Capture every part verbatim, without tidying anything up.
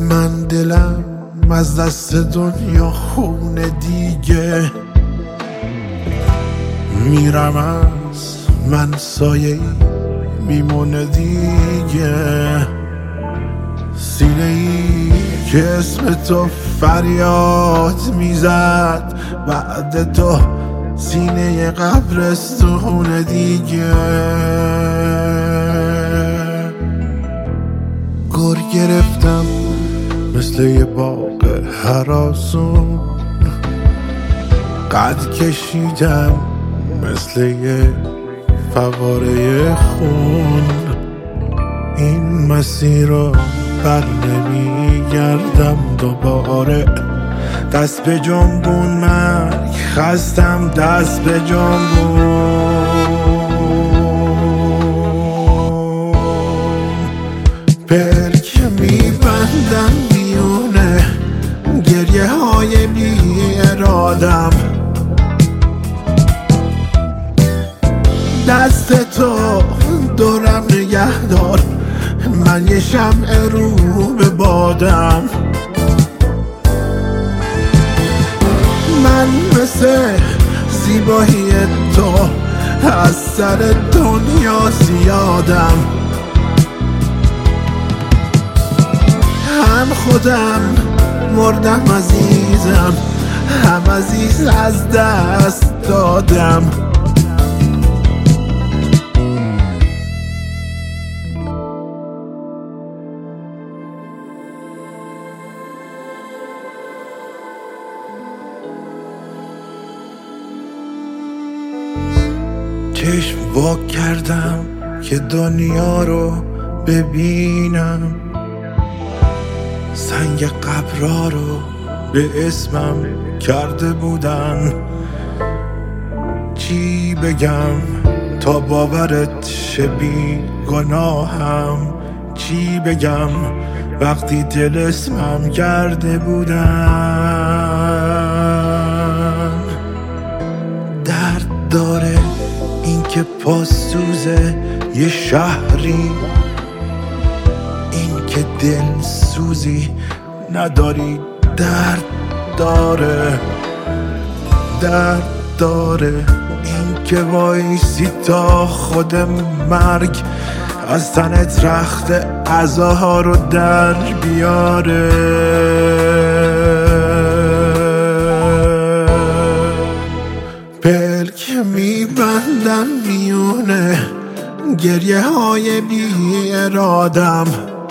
من دلم از دست دنیا خونه دیگه، میرم از من سایه‌ای میمونه دیگه. سینه ای که اسم تو فریاد میزد، بعد تو سینه قبرستون دیگه. گر گرفتم مثل یه باغ هراسون، قد کشیدم مثل یه فواره خون. این مسیر رو بر نمیگردم دوباره، دست به جنبون مرگ خستم، دست به جنبون. پلک میبندم میونه گریه های بی ارادم، دست تو دورم نگه دار، من یه شمع رو به بادم. من مثل زیبایی تو از سر دنیا زیادم، هم خودم مردم عزیزم، هم عزیز از دست دادم. چشم وا کردم که دنیا رو ببینم، سنگ قبرا رو به اسمم کرده بودن. چی بگم تا باورت شه بی گناهم، چی بگم وقتی دل اسمم کرده بودن. درد داره این که پاسوزه یه شهری، این که دل سوزی نداری. درد داره، درد داره این که وایسی تا خود مرگ از تنت رخت عزاها رو در بیاره. پلک میبندم میونه گریه های بی ارادم،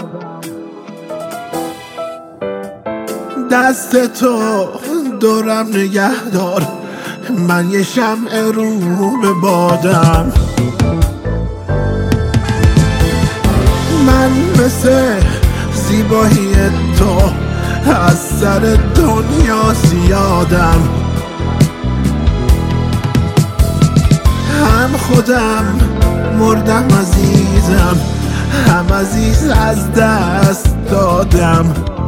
دست تو دورم نگه دار، من یه شمع رو به بادم. من مثل زیبایی تو از سر دنیا زیادم، هم خودم مردم عزیزم، هم عزیز از دست دادم.